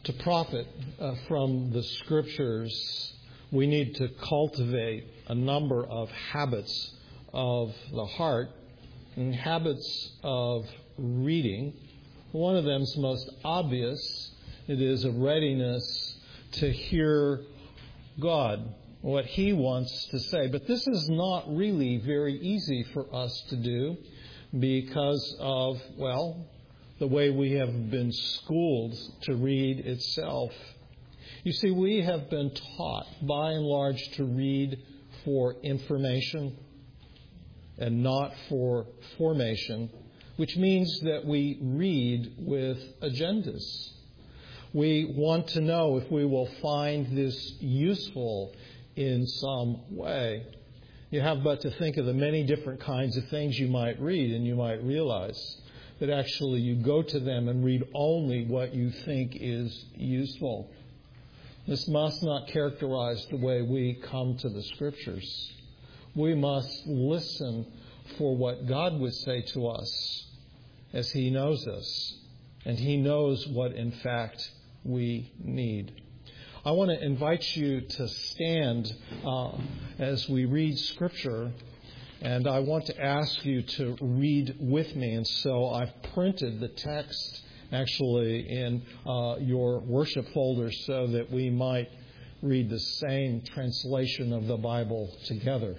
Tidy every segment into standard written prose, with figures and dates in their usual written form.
To profit from the Scriptures, we need to cultivate a number of habits of the heart and habits of reading. One of them is most obvious. It is a readiness to hear God, what He wants to say. But this is not really very easy for us to do because of, the way we have been schooled to read itself. You see, we have been taught, by and large, to read for information and not for formation, which means that we read with agendas. We want to know if we will find this useful in some way. You have but to think of the many different kinds of things you might read, and you might realize that actually you go to them and read only what you think is useful. This must not characterize the way we come to the Scriptures. We must listen for what God would say to us, as He knows us, and He knows what, in fact, we need. I want to invite you to stand as we read Scripture, and I want to ask you to read with me. And so I've printed the text actually in your worship folder so that we might read the same translation of the Bible together.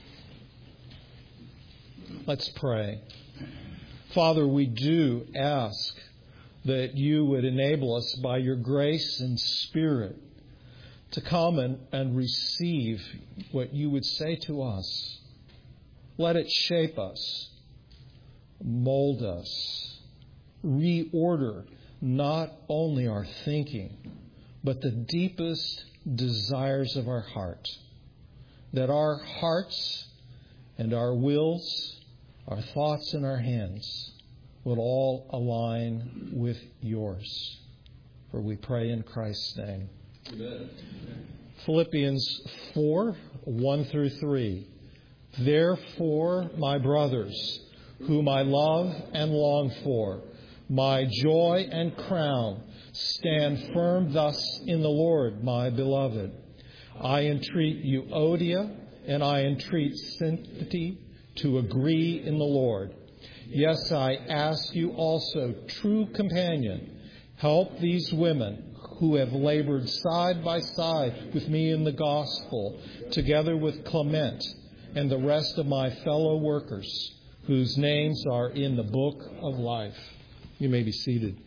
Let's pray. Father, we do ask that you would enable us by your grace and Spirit to come and receive what you would say to us. Let it shape us, mold us, reorder not only our thinking, but the deepest desires of our heart, that our hearts and our wills, our thoughts and our hands would all align with yours. For we pray in Christ's name. Amen. Philippians 4, 1 through 3. Therefore, my brothers, whom I love and long for, my joy and crown, stand firm thus in the Lord, my beloved. I entreat Euodia and I entreat Syntyche to agree in the Lord. Yes, I ask you also, true companion, help these women who have labored side by side with me in the gospel, together with Clement and the rest of my fellow workers, whose names are in the book of life. You may be seated.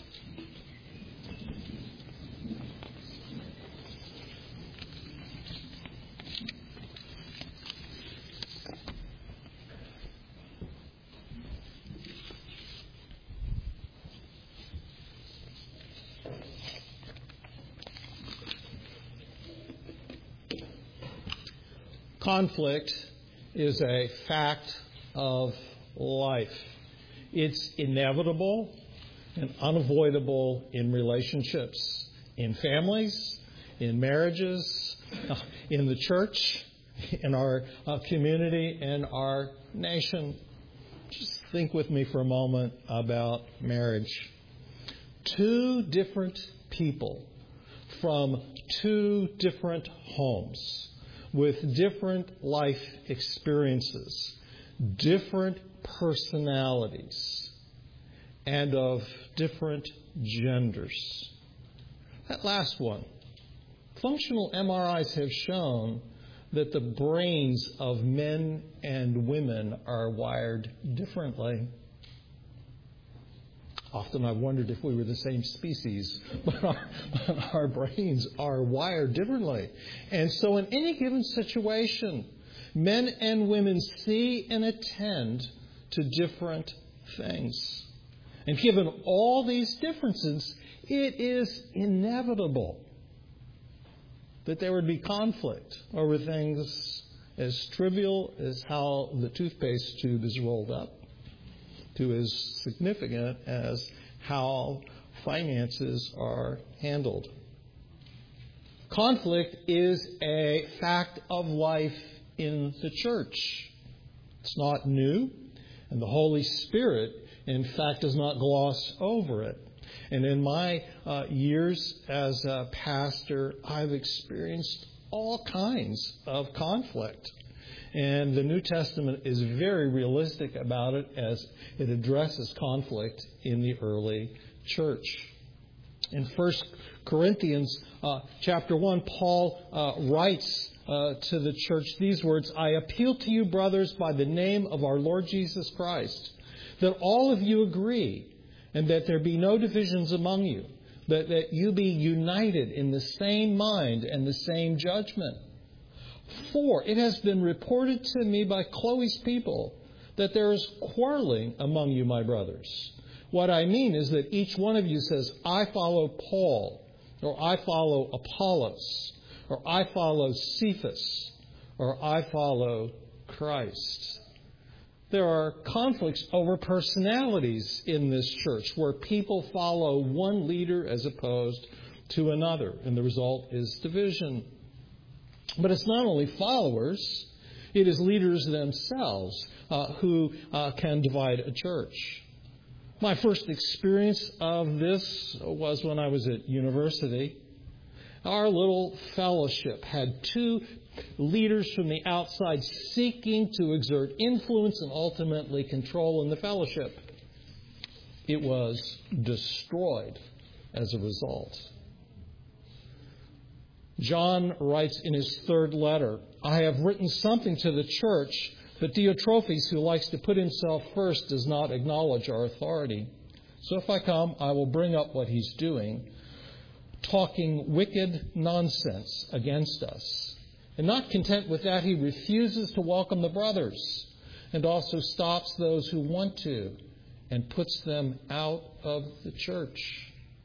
Conflict is a fact of life. It's inevitable and unavoidable in relationships, in families, in marriages, in the church, in our community, in our nation. Just think with me for a moment about marriage. Two different people from two different homes with different life experiences, different personalities, and of different genders. That last one. Functional MRIs have shown that the brains of men and women are wired differently. Often I've wondered if we were the same species, but our brains are wired differently. And so in any given situation, men and women see and attend to different things. And given all these differences, it is inevitable that there would be conflict over things as trivial as how the toothpaste tube is rolled up, to as significant as how finances are handled. Conflict is a fact of life in the church. It's not new, and the Holy Spirit, in fact, does not gloss over it. And in my years as a pastor, I've experienced all kinds of conflict. And the New Testament is very realistic about it as it addresses conflict in the early church. In 1 Corinthians chapter 1, Paul writes to the church these words, "I appeal to you, brothers, by the name of our Lord Jesus Christ, that all of you agree, and that there be no divisions among you, that you be united in the same mind and the same judgment. For it has been reported to me by Chloe's people that there is quarreling among you, my brothers. What I mean is that each one of you says, I follow Paul, or I follow Apollos, or I follow Cephas, or I follow Christ." There are conflicts over personalities in this church where people follow one leader as opposed to another, and the result is division. But it's not only followers, it is leaders themselves who can divide a church. My first experience of this was when I was at university. Our little fellowship had two leaders from the outside seeking to exert influence and ultimately control in the fellowship. It was destroyed as a result. John writes in his third letter, "I have written something to the church, but Diotrephes, who likes to put himself first, does not acknowledge our authority. So if I come, I will bring up what he's doing, talking wicked nonsense against us." And not content with that, he refuses to welcome the brothers and also stops those who want to and puts them out of the church.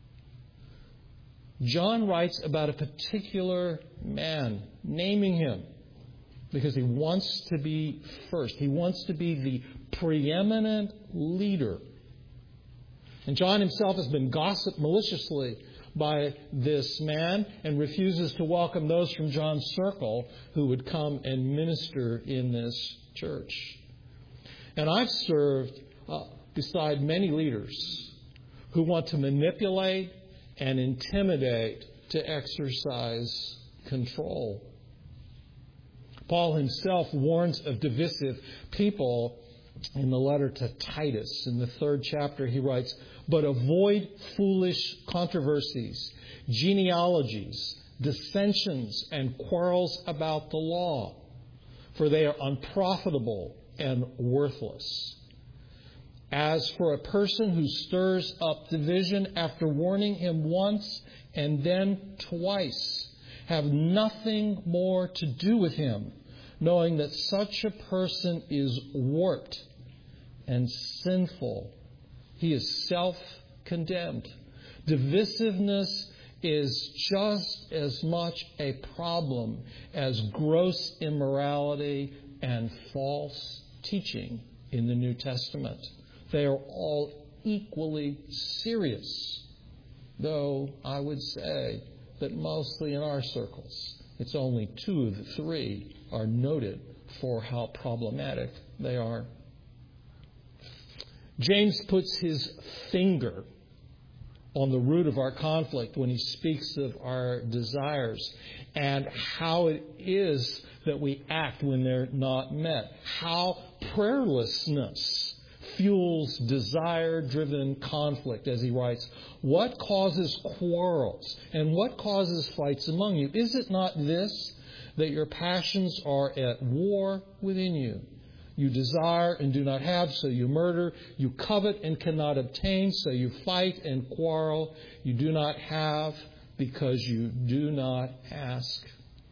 John writes about a particular man, naming him because he wants to be first. He wants to be the preeminent leader. And John himself has been gossiped maliciously by this man and refuses to welcome those from John's circle who would come and minister in this church. And I've served beside many leaders who want to manipulate and intimidate to exercise control. Paul himself warns of divisive people in the letter to Titus. In the 3rd chapter, he writes, "But avoid foolish controversies, genealogies, dissensions, and quarrels about the law, for they are unprofitable and worthless. As for a person who stirs up division after warning him once and then twice, have nothing more to do with him, knowing that such a person is warped and sinful. He is self-condemned." Divisiveness is just as much a problem as gross immorality and false teaching in the New Testament. They are all equally serious, though I would say that mostly in our circles, it's only 2 of the 3 are noted for how problematic they are. James puts his finger on the root of our conflict when he speaks of our desires and how it is that we act when they're not met. How prayerlessness fuels desire-driven conflict, as he writes, "What causes quarrels and what causes fights among you? Is it not this, that your passions are at war within you? You desire and do not have, so you murder. You covet and cannot obtain, so you fight and quarrel. You do not have because you do not ask."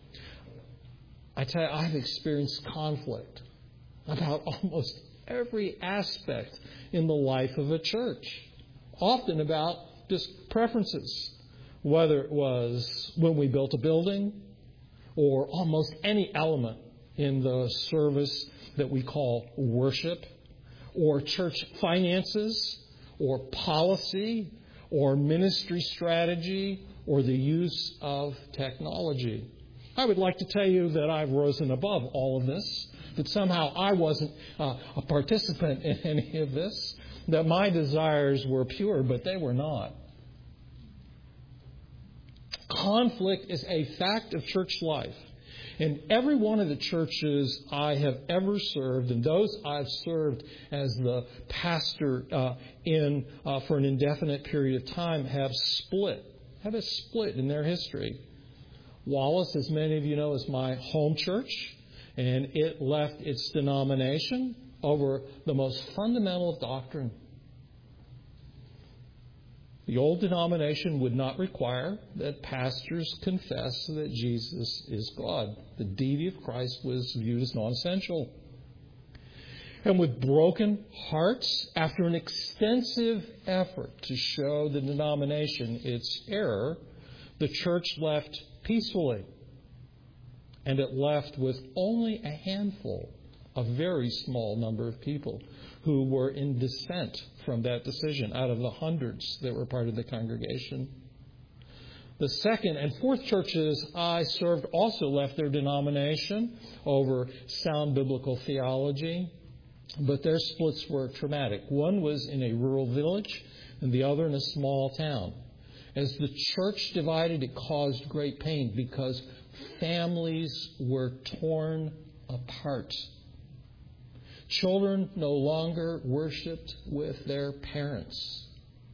I tell you, I've experienced conflict about almost every aspect in the life of a church, often about just preferences, whether it was when we built a building or almost any element in the service that we call worship, or church finances, or policy, or ministry strategy, or the use of technology. I would like to tell you that I've risen above all of this, that somehow I wasn't a participant in any of this, that my desires were pure, but they were not. Conflict is a fact of church life. In every one of the churches I have ever served, and those I've served as the pastor for an indefinite period of time, have a split in their history. Wallace, as many of you know, is my home church, and it left its denomination over the most fundamental of doctrine. The old denomination would not require that pastors confess that Jesus is God. The deity of Christ was viewed as non-essential. And with broken hearts, after an extensive effort to show the denomination its error, the church left peacefully. And it left with only a handful, a very small number of people who were in dissent from that decision out of the hundreds that were part of the congregation. The second and fourth churches I served also left their denomination over sound biblical theology, but their splits were traumatic. One was in a rural village and the other in a small town. As the church divided, it caused great pain because families were torn apart. Children no longer worshipped with their parents.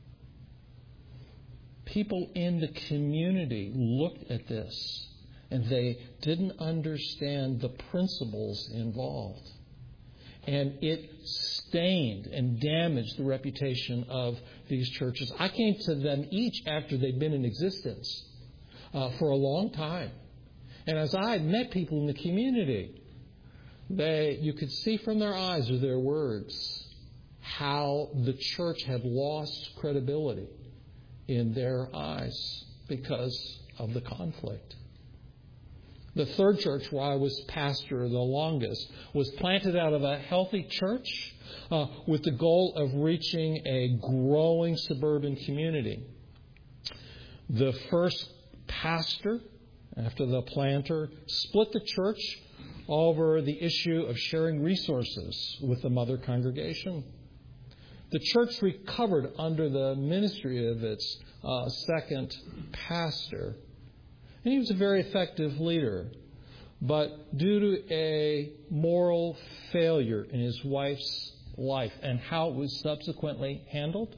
People in the community looked at this and they didn't understand the principles involved. And it stained and damaged the reputation of these churches. I came to them each after they'd been in existence for a long time. And as I met people in the community, you could see from their eyes or their words how the church had lost credibility in their eyes because of the conflict. The third church where I was pastor the longest was planted out of a healthy church with the goal of reaching a growing suburban community. The first pastor, after the planter, split the church over the issue of sharing resources with the mother congregation. The church recovered under the ministry of its second pastor. And he was a very effective leader. But due to a moral failure in his wife's life and how it was subsequently handled,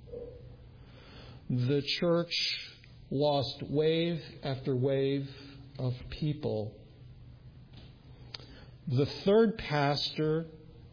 the church lost wave after wave of people. The third pastor,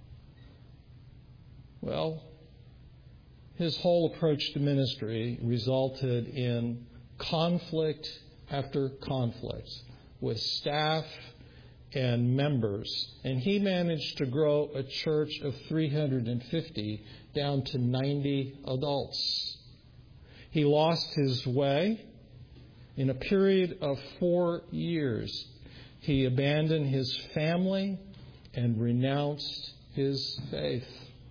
his whole approach to ministry resulted in conflict after conflict with staff and members. And he managed to grow a church of 350 down to 90 adults. He lost his way. In a period of 4 years, he abandoned his family and renounced his faith.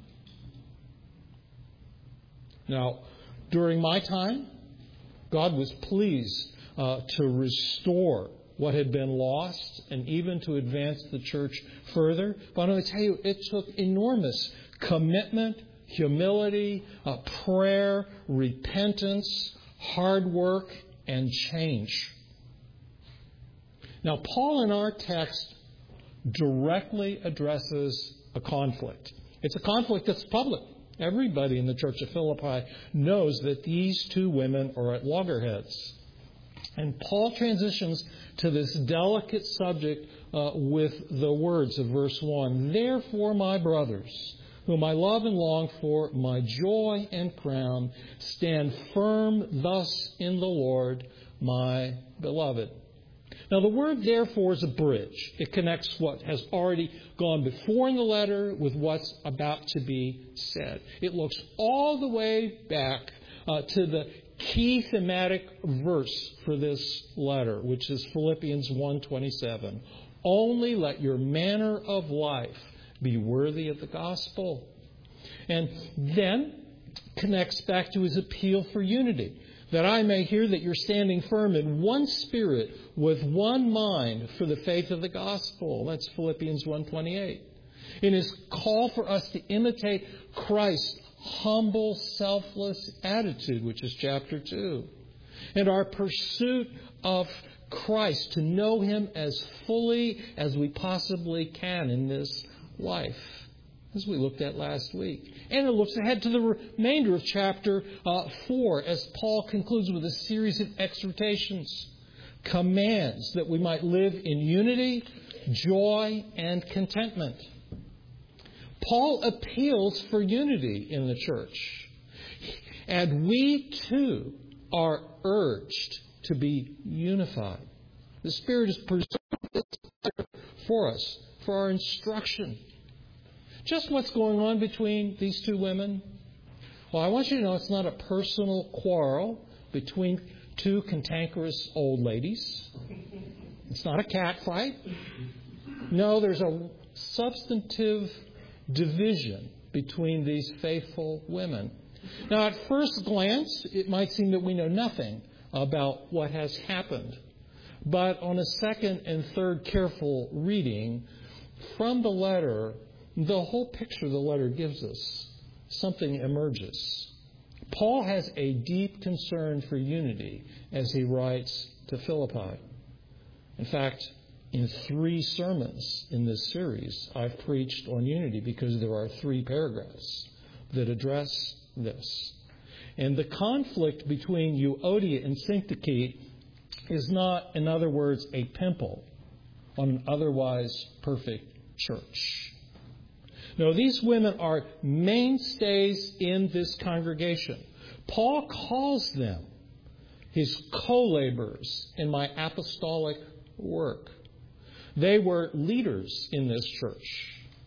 Now, during my time, God was pleased to restore what had been lost and even to advance the church further. But I'm going to tell you, it took enormous commitment, humility, prayer, repentance, hard work, and change. Now, Paul in our text directly addresses a conflict. It's a conflict that's public. Everybody in the church of Philippi knows that these two women are at loggerheads. And Paul transitions to this delicate subject with the words of verse 1. Therefore, my brothers, whom I love and long for, my joy and crown, stand firm thus in the Lord, my beloved. Now, the word therefore is a bridge. It connects what has already gone before in the letter with what's about to be said. It looks all the way back to the key thematic verse for this letter, which is Philippians 1:27. Only let your manner of life be worthy of the gospel. And then connects back to his appeal for unity, that I may hear that you're standing firm in one spirit with one mind for the faith of the gospel. That's Philippians 1:28. In his call for us to imitate Christ's humble, selfless attitude, which is chapter 2. and our pursuit of Christ, to know Him as fully as we possibly can in this life, as we looked at last week. And it looks ahead to the remainder of chapter 4 as Paul concludes with a series of exhortations, commands that we might live in unity, joy, and contentment. Paul appeals for unity in the church. And we too are urged to be unified. The Spirit is preserved this for us, for our instruction. Just what's going on between these two women? Well, I want you to know it's not a personal quarrel between two cantankerous old ladies. It's not a cat fight. No, there's a substantive division between these faithful women. Now, at first glance, it might seem that we know nothing about what has happened. But on a second and third careful reading from the letter, the whole picture the letter gives us, something emerges. Paul has a deep concern for unity as he writes to Philippi. In fact, in 3 sermons in this series, I've preached on unity because there are 3 paragraphs that address this. And the conflict between Euodia and Syntyche is not, in other words, a pimple on an otherwise perfect church. No, these women are mainstays in this congregation. Paul calls them his co-laborers in my apostolic work. They were leaders in this church.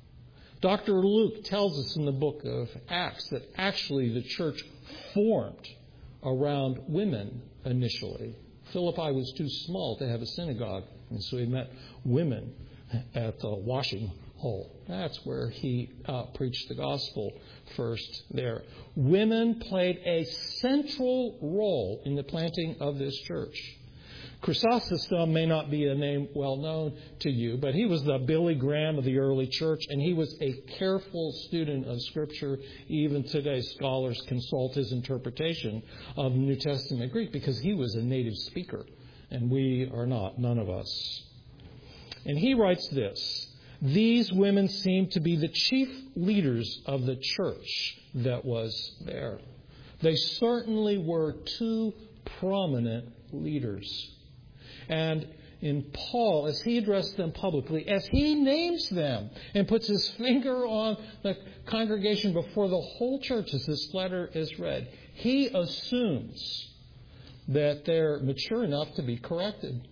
Dr. Luke tells us in the book of Acts that actually the church formed around women initially. Philippi was too small to have a synagogue, and so he met women at the washing hole. That's where he preached the gospel first there. Women played a central role in the planting of this church. Chrysostom may not be a name well known to you, but he was the Billy Graham of the early church, and he was a careful student of Scripture. Even today, scholars consult his interpretation of New Testament Greek because he was a native speaker, and we are not, none of us. And he writes this: these women seem to be the chief leaders of the church that was there. They certainly were 2 prominent leaders. And in Paul, as he addressed them publicly, as he names them and puts his finger on the congregation before the whole church as this letter is read, he assumes that they're mature enough to be corrected.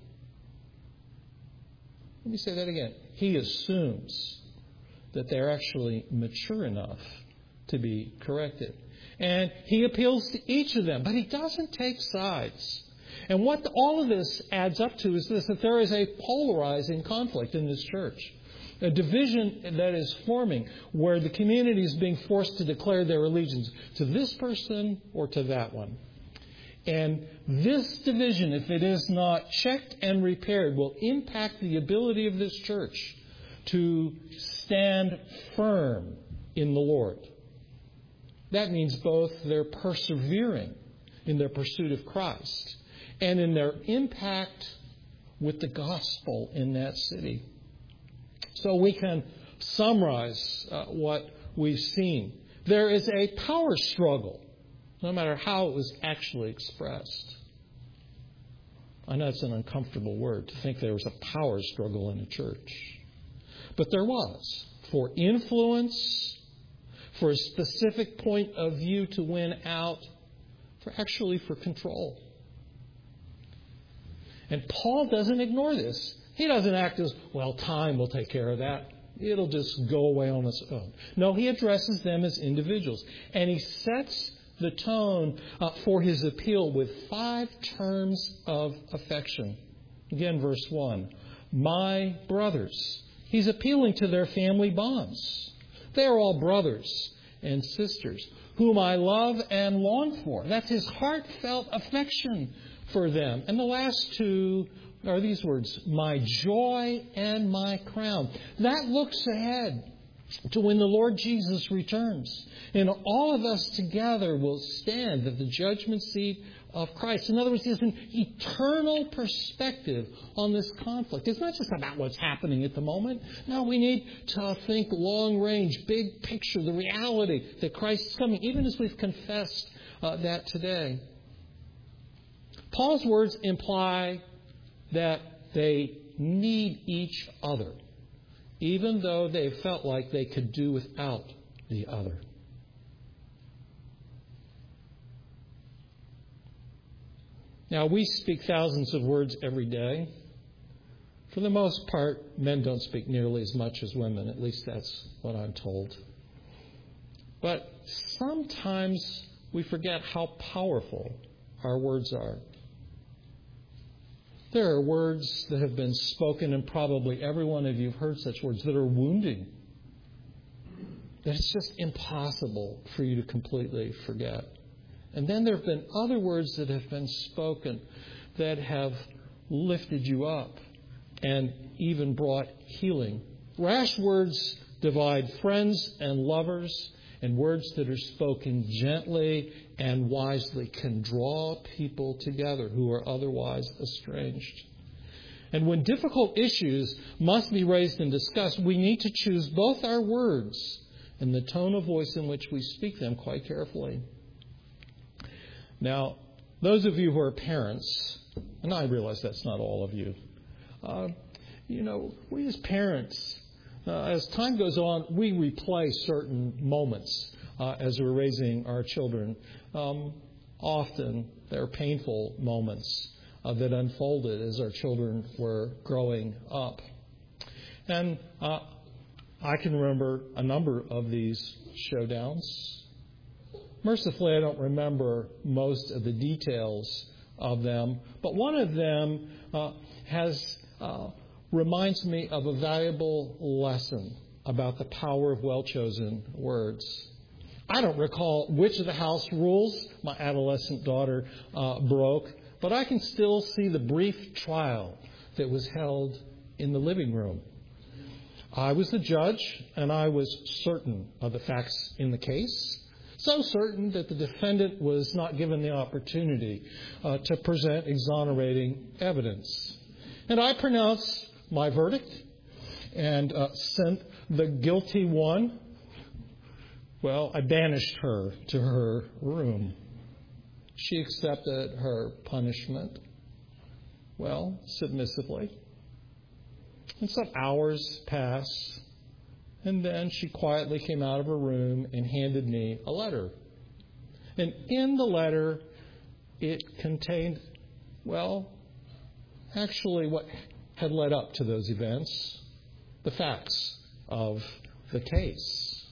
Let me say that again. He assumes that they're actually mature enough to be corrected. And he appeals to each of them, but he doesn't take sides. And what all of this adds up to is this, that there is a polarizing conflict in this church. A division that is forming where the community is being forced to declare their allegiance to this person or to that one. And this division, if it is not checked and repaired, will impact the ability of this church to stand firm in the Lord. That means both their persevering in their pursuit of Christ and in their impact with the gospel in that city. So we can summarize what we've seen. There is a power struggle, no matter how it was actually expressed. I know it's an uncomfortable word to think there was a power struggle in a church. But there was. For influence, for a specific point of view to win out, for control. And Paul doesn't ignore this. He doesn't act as, well, time will take care of that. It'll just go away on its own. No, he addresses them as individuals. And he sets the tone for his appeal with 5 terms of affection. Again, verse 1. My brothers. He's appealing to their family bonds. They are all brothers and sisters, whom I love and long for. That's his heartfelt affection for them. And the last 2 are these words, my joy and my crown. That looks ahead to when the Lord Jesus returns. And all of us together will stand at the judgment seat of Christ. In other words, there's an eternal perspective on this conflict. It's not just about what's happening at the moment. No, we need to think long range, big picture, the reality that Christ is coming, even as we've confessed that today. Paul's words imply that they need each other, even though they felt like they could do without the other. Now, we speak thousands of words every day. For the most part, men don't speak nearly as much as women. At least that's what I'm told. But sometimes we forget how powerful our words are. There are words that have been spoken, and probably every one of you have heard such words, that are wounding. That it's just impossible for you to completely forget. And then there have been other words that have been spoken that have lifted you up and even brought healing. Rash words divide friends and lovers, and words that are spoken gently and wisely can draw people together who are otherwise estranged. And when difficult issues must be raised and discussed, we need to choose both our words and the tone of voice in which we speak them quite carefully. Now, those of you who are parents, and I realize that's not all of you, we as parents, as time goes on, we replay certain moments as we're raising our children. Often they're painful moments that unfolded as our children were growing up. And I can remember a number of these showdowns. Mercifully, I don't remember most of the details of them, but one of them reminds me of a valuable lesson about the power of well-chosen words. I don't recall which of the house rules my adolescent daughter broke, but I can still see the brief trial that was held in the living room. I was the judge, and I was certain of the facts in the case. So certain that the defendant was not given the opportunity to present exonerating evidence. And I pronounced my verdict and sent the guilty one. Well, I banished her to her room. She accepted her punishment, well, submissively. And some hours passed. And then she quietly came out of her room and handed me a letter. And in the letter, it contained, actually what had led up to those events, the facts of the case.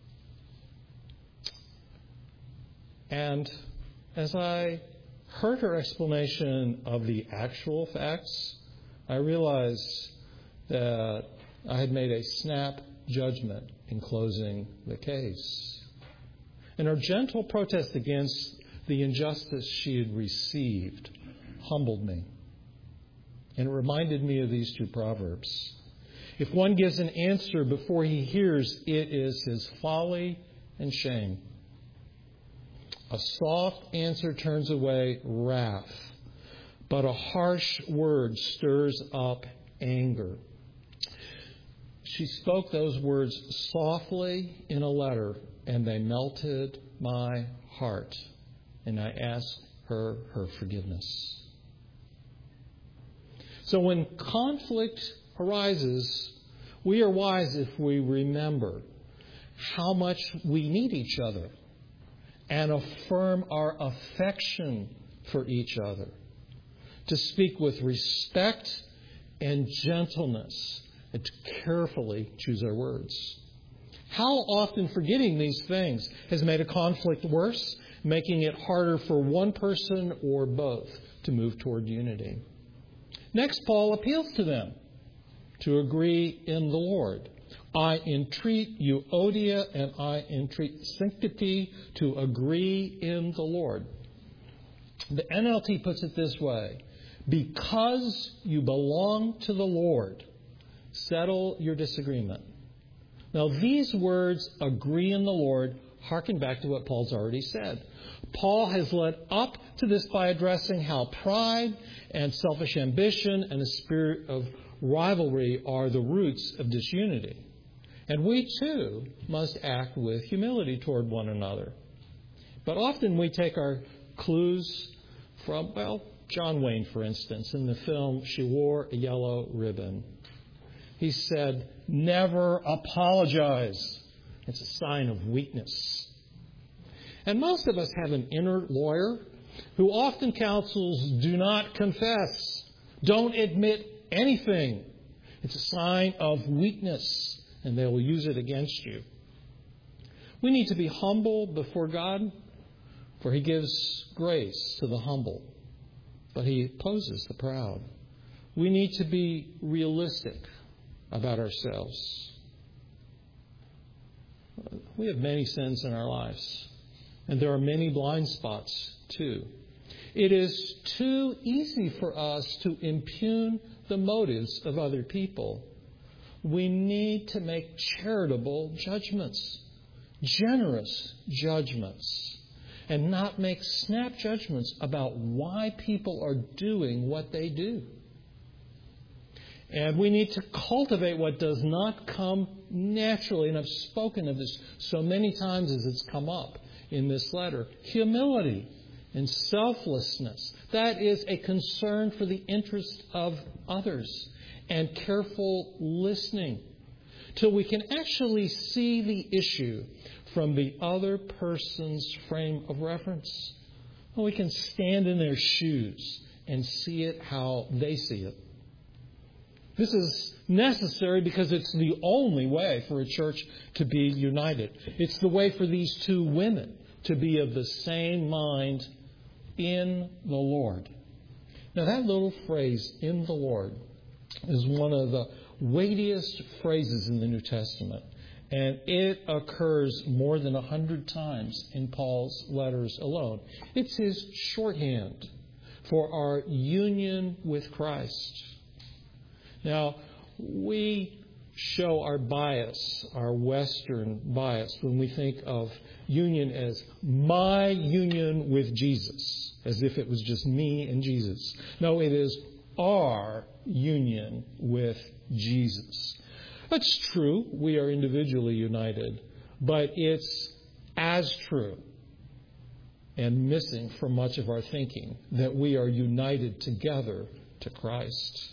And as I heard her explanation of the actual facts, I realized that I had made a snap judgment in closing the case. And her gentle protest against the injustice she had received humbled me. And it reminded me of these two proverbs. If one gives an answer before he hears, it is his folly and shame. A soft answer turns away wrath, but a harsh word stirs up anger. She spoke those words softly in a letter, and they melted my heart. And I asked her forgiveness. So when conflict arises, we are wise if we remember how much we need each other and affirm our affection for each other. To speak with respect and gentleness, and to carefully choose our words. How often forgetting these things has made a conflict worse, making it harder for one person or both to move toward unity. Next, Paul appeals to them to agree in the Lord. I entreat Euodia and I entreat Syntyche to agree in the Lord. The NLT puts it this way: because you belong to the Lord, settle your disagreement. Now, these words, agree in the Lord, harken back to what Paul's already said. Paul has led up to this by addressing how pride and selfish ambition and a spirit of rivalry are the roots of disunity. And we, too, must act with humility toward one another. But often we take our clues from, John Wayne, for instance, in the film She Wore a Yellow Ribbon. He said, "Never apologize. It's a sign of weakness." And most of us have an inner lawyer who often counsels, do not confess. Don't admit anything. It's a sign of weakness, and they will use it against you. We need to be humble before God, for He gives grace to the humble, but He opposes the proud. We need to be realistic about ourselves. We have many sins in our lives, and there are many blind spots too. It is too easy for us to impugn the motives of other people. We need to make charitable judgments, generous judgments, and not make snap judgments about why people are doing what they do. And we need to cultivate what does not come naturally. And I've spoken of this so many times as it's come up in this letter. Humility and selflessness. That is a concern for the interest of others. And careful listening till we can actually see the issue from the other person's frame of reference. Well, we can stand in their shoes and see it how they see it. This is necessary because it's the only way for a church to be united. It's the way for these two women to be of the same mind in the Lord. Now, that little phrase, "in the Lord," is one of the weightiest phrases in the New Testament. And it occurs more than 100 times in Paul's letters alone. It's his shorthand for our union with Christ. Now, we show our bias, our Western bias, when we think of union as my union with Jesus, as if it was just me and Jesus. No, it is our union with Jesus. That's true. We are individually united. But it's as true and missing from much of our thinking that we are united together to Christ.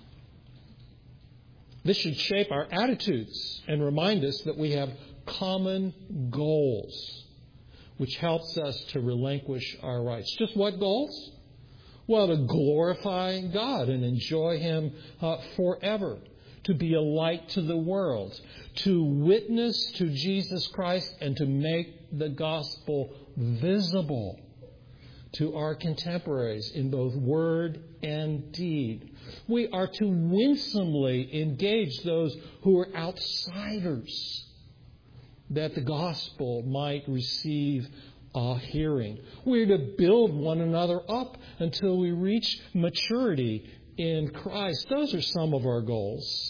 This should shape our attitudes and remind us that we have common goals, which helps us to relinquish our rights. Just what goals? Well, to glorify God and enjoy Him forever. To be a light to the world. To witness to Jesus Christ and to make the gospel visible to our contemporaries in both word and deed. We are to winsomely engage those who are outsiders, that the gospel might receive a hearing. We are to build one another up until we reach maturity in Christ. Those are some of our goals.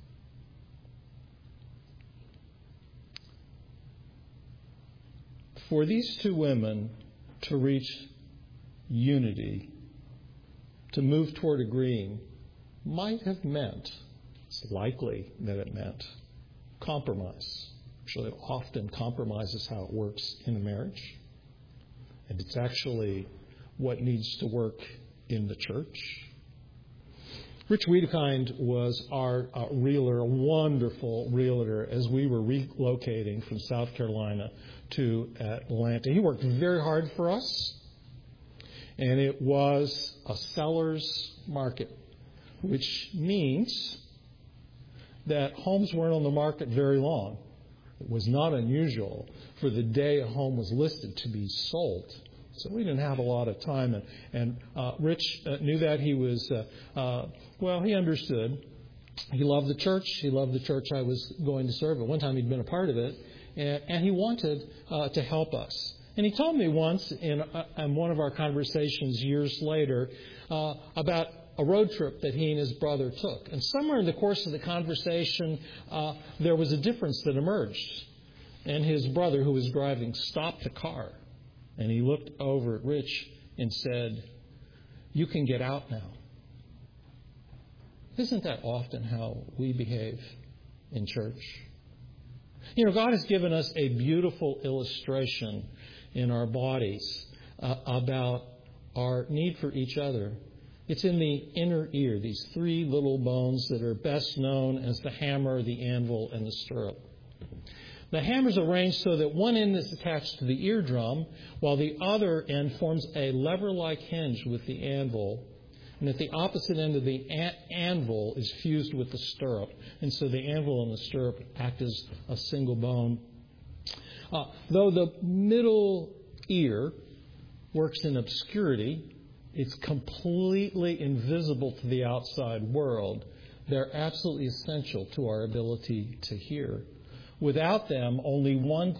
For these two women to reach unity, to move toward agreeing, might have meant, it's likely that it meant, compromise. Actually, often compromise is how it works in a marriage. And it's actually what needs to work in the church. Rich Wiedekind was our realtor, a wonderful realtor, as we were relocating from South Carolina to Atlanta. He worked very hard for us, and it was a seller's market, which means that homes weren't on the market very long. It was not unusual for the day a home was listed to be sold. So we didn't have a lot of time. And Rich knew that. He was, he understood. He loved the church. He loved the church I was going to serve. At one time he'd been a part of it. And he wanted to help us. And he told me once in one of our conversations years later about a road trip that he and his brother took. And somewhere in the course of the conversation, there was a difference that emerged. And his brother, who was driving, stopped the car And he looked over at Rich and said, "You can get out now." Isn't that often how we behave in church? God has given us a beautiful illustration in our bodies about our need for each other. It's in the inner ear, these three little bones that are best known as the hammer, the anvil, and the stirrup. The hammer is arranged so that one end is attached to the eardrum, while the other end forms a lever-like hinge with the anvil. And at the opposite end of the anvil is fused with the stirrup. And so the anvil and the stirrup act as a single bone. Though the middle ear works in obscurity, it's completely invisible to the outside world. They're absolutely essential to our ability to hear. Without them, only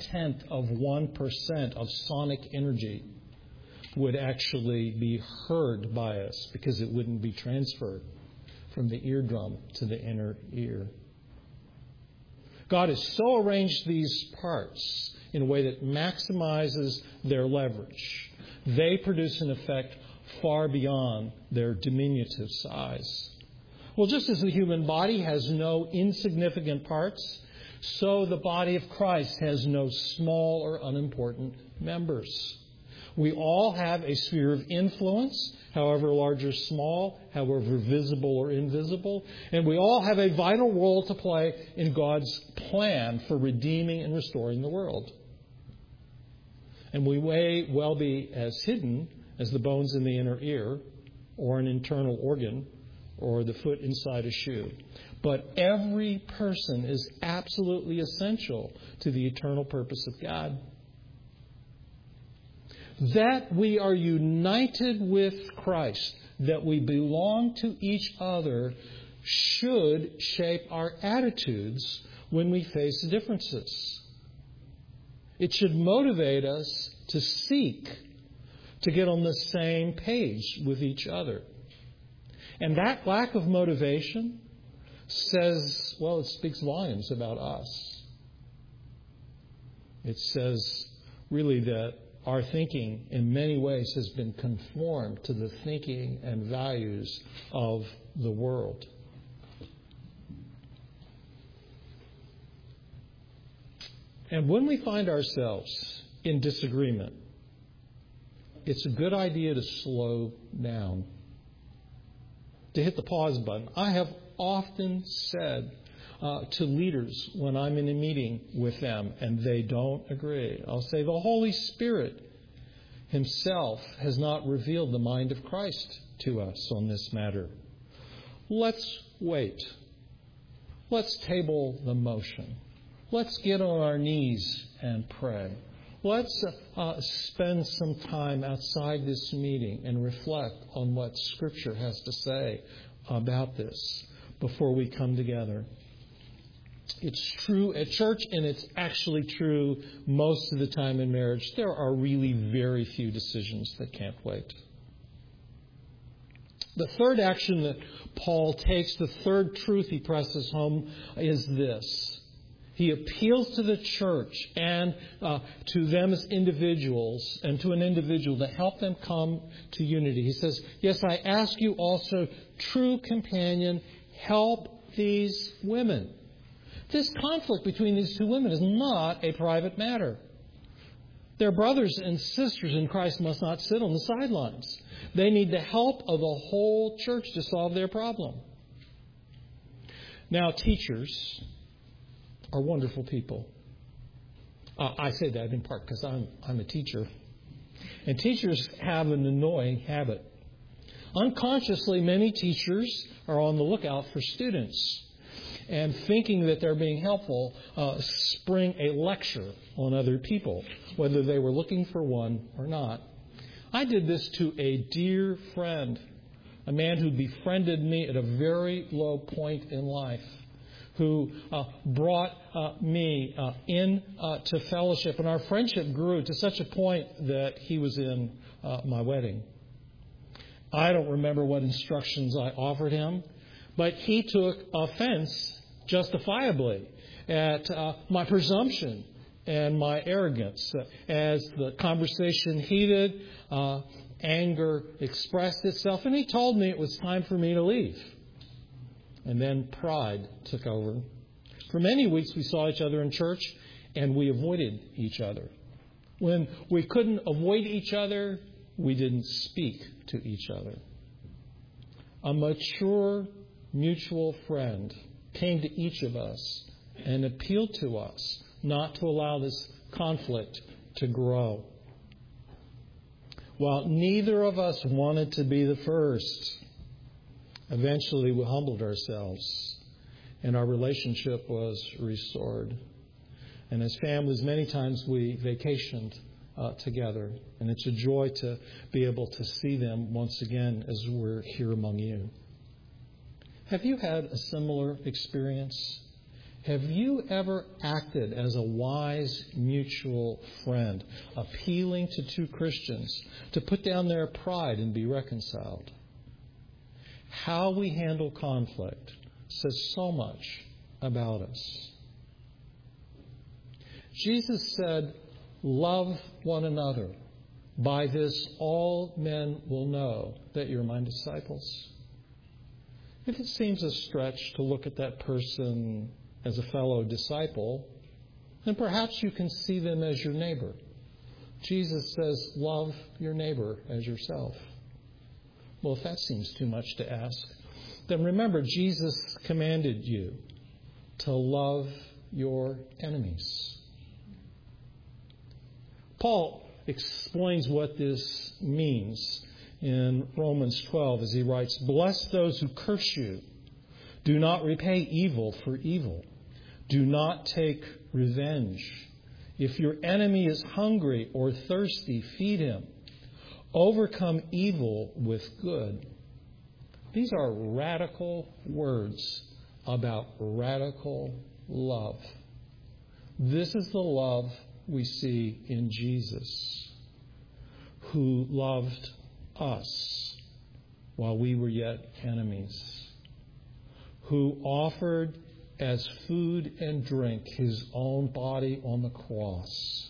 0.1% of sonic energy would actually be heard by us because it wouldn't be transferred from the eardrum to the inner ear. God has so arranged these parts in a way that maximizes their leverage. They produce an effect far beyond their diminutive size. Well, just as the human body has no insignificant parts, so the body of Christ has no small or unimportant members. We all have a sphere of influence, however large or small, however visible or invisible, and we all have a vital role to play in God's plan for redeeming and restoring the world. And we may well be as hidden as the bones in the inner ear, or an internal organ, or the foot inside a shoe. But every person is absolutely essential to the eternal purpose of God. That we are united with Christ, that we belong to each other, should shape our attitudes when we face differences. It should motivate us to seek to get on the same page with each other. And that lack of motivation says, well, it speaks volumes about us. It says really that our thinking in many ways has been conformed to the thinking and values of the world. And when we find ourselves in disagreement, it's a good idea to slow down, to hit the pause button. I have often said to leaders when I'm in a meeting with them and they don't agree, I'll say, the Holy Spirit Himself has not revealed the mind of Christ to us on this matter. Let's wait. Let's table the motion. Let's get on our knees and pray. Let's spend some time outside this meeting and reflect on what Scripture has to say about this before we come together. It's true at church, and it's actually true most of the time in marriage. There are really very few decisions that can't wait. The third action that Paul takes, the third truth he presses home, is this. He appeals to the church and to them as individuals and to an individual to help them come to unity. He says, yes, I ask you also, true companion, help these women. This conflict between these two women is not a private matter. Their brothers and sisters in Christ must not sit on the sidelines. They need the help of the whole church to solve their problem. Now, teachers are wonderful people. I say that in part because I'm a teacher. And teachers have an annoying habit. Unconsciously, many teachers are on the lookout for students and thinking that they're being helpful, spring a lecture on other people, whether they were looking for one or not. I did this to a dear friend, a man who befriended me at a very low point in life, who brought me into fellowship. And our friendship grew to such a point that he was in my wedding. I don't remember what instructions I offered him, but he took offense justifiably at my presumption and my arrogance. As the conversation heated, anger expressed itself, and he told me it was time for me to leave. And then pride took over. For many weeks we saw each other in church, and we avoided each other. When we couldn't avoid each other, we didn't speak to each other. A mature mutual friend came to each of us and appealed to us not to allow this conflict to grow. While neither of us wanted to be the first, eventually we humbled ourselves and our relationship was restored. And as families, many times we vacationed together. And it's a joy to be able to see them once again as we're here among you. Have you had a similar experience? Have you ever acted as a wise mutual friend, appealing to two Christians to put down their pride and be reconciled? How we handle conflict says so much about us. Jesus said, "Love one another. By this all men will know that you're my disciples." If it seems a stretch to look at that person as a fellow disciple, then perhaps you can see them as your neighbor. Jesus says, "Love your neighbor as yourself." Well, if that seems too much to ask, then remember Jesus commanded you to love your enemies. Paul explains what this means in Romans 12 as he writes, "Bless those who curse you. Do not repay evil for evil. Do not take revenge. If your enemy is hungry or thirsty, feed him. Overcome evil with good." These are radical words about radical love. This is the love we see in Jesus, who loved us while we were yet enemies, who offered as food and drink his own body on the cross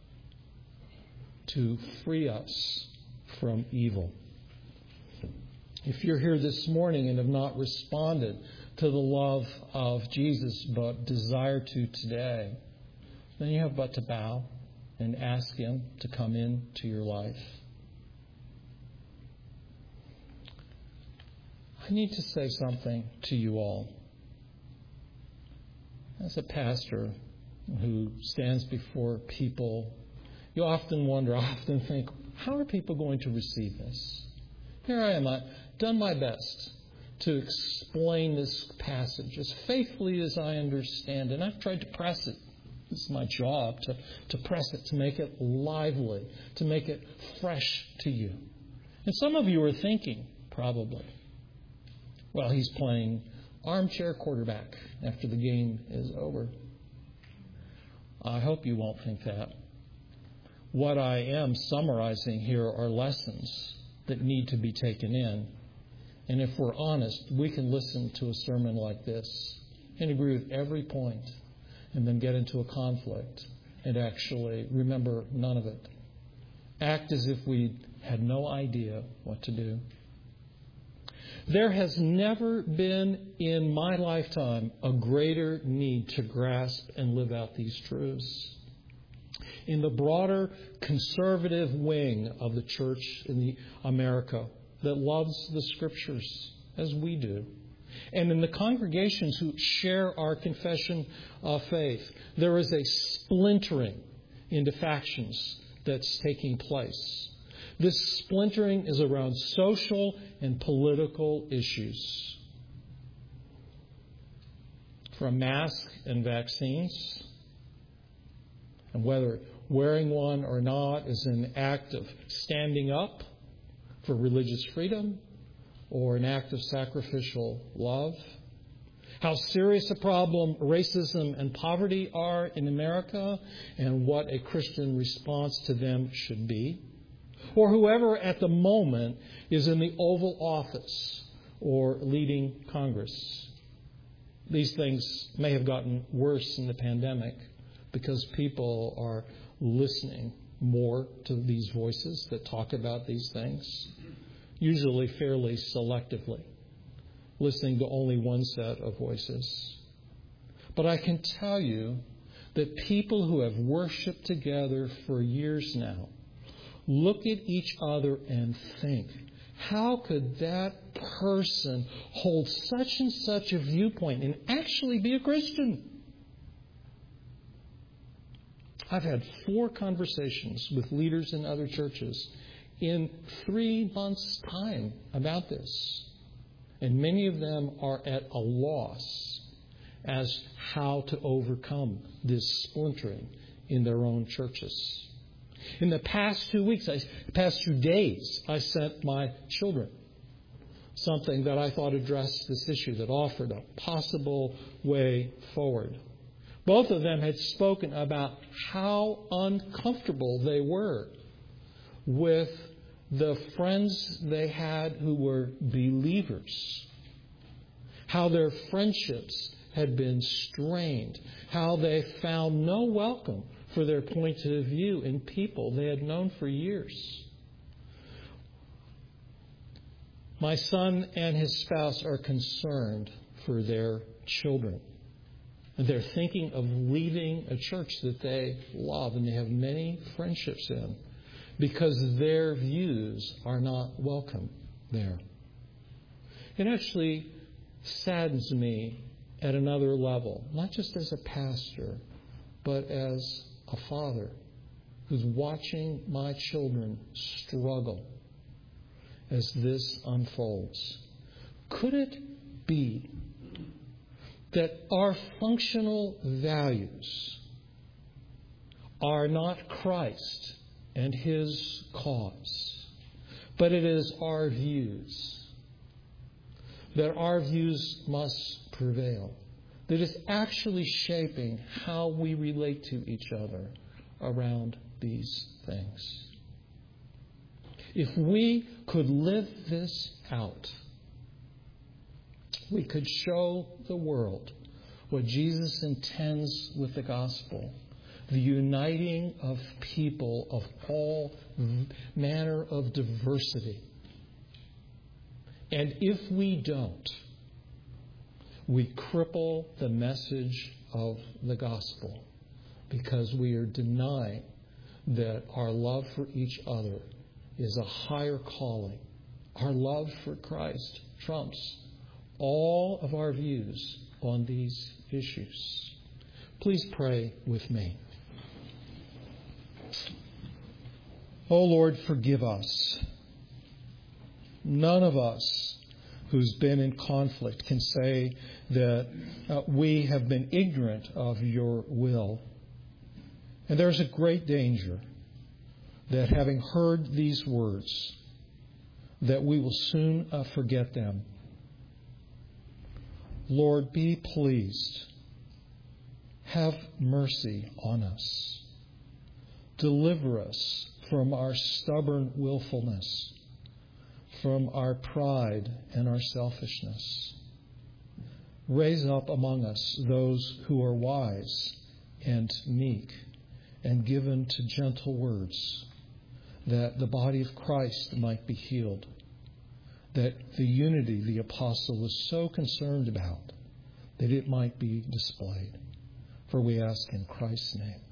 to free us from evil. If you're here this morning and have not responded to the love of Jesus but desire to today, then you have but to bow and ask him to come into your life. I need to say something to you all. As a pastor who stands before people, you often wonder, I often think, how are people going to receive this? Here I am, I've done my best to explain this passage as faithfully as I understand, and I've tried to press it. It's my job to press it, to make it lively, to make it fresh to you. And some of you are thinking, probably, well, he's playing armchair quarterback after the game is over. I hope you won't think that. What I am summarizing here are lessons that need to be taken in. And if we're honest, we can listen to a sermon like this and agree with every point, and then get into a conflict and actually remember none of it. Act as if we had no idea what to do. There has never been in my lifetime a greater need to grasp and live out these truths. In the broader conservative wing of the church in America that loves the Scriptures as we do, and in the congregations who share our confession of faith, there is a splintering into factions that's taking place. This splintering is around social and political issues. From masks and vaccines, and whether wearing one or not is an act of standing up for religious freedom or an act of sacrificial love. How serious a problem racism and poverty are in America and what a Christian response to them should be. Or whoever at the moment is in the Oval Office or leading Congress. These things may have gotten worse in the pandemic, because people are listening more to these voices that talk about these things, usually fairly selectively, listening to only one set of voices. But I can tell you that people who have worshiped together for years now look at each other and think, how could that person hold such and such a viewpoint and actually be a Christian? I've had 4 conversations with leaders in other churches in 3 months' time about this. And many of them are at a loss as how to overcome this splintering in their own churches. In the past 2 weeks, past 2 days, I sent my children something that I thought addressed this issue, that offered a possible way forward. Both of them had spoken about how uncomfortable they were with the friends they had who were believers, how their friendships had been strained, how they found no welcome for their point of view in people they had known for years. My son and his spouse are concerned for their children. And they're thinking of leaving a church that they love and they have many friendships in because their views are not welcome there. It actually saddens me at another level, not just as a pastor, but as a father who's watching my children struggle as this unfolds. Could it be that our functional values are not Christ and His cause, but it is our views, that our views must prevail, that is actually shaping how we relate to each other around these things? If we could live this out, we could show the world what Jesus intends with the gospel, the uniting of people of all manner of diversity. And if we don't, we cripple the message of the gospel because we are denying that our love for each other is a higher calling. Our love for Christ trumps all of our views on these issues. Please pray with me. Oh Lord, forgive us. None of us who's been in conflict can say that we have been ignorant of your will. And there's a great danger that having heard these words, that we will soon forget them. Lord, be pleased. Have mercy on us. Deliver us from our stubborn willfulness, from our pride and our selfishness. Raise up among us those who are wise and meek and given to gentle words, that the body of Christ might be healed, that the unity the apostle was so concerned about, that it might be displayed. For we ask in Christ's name.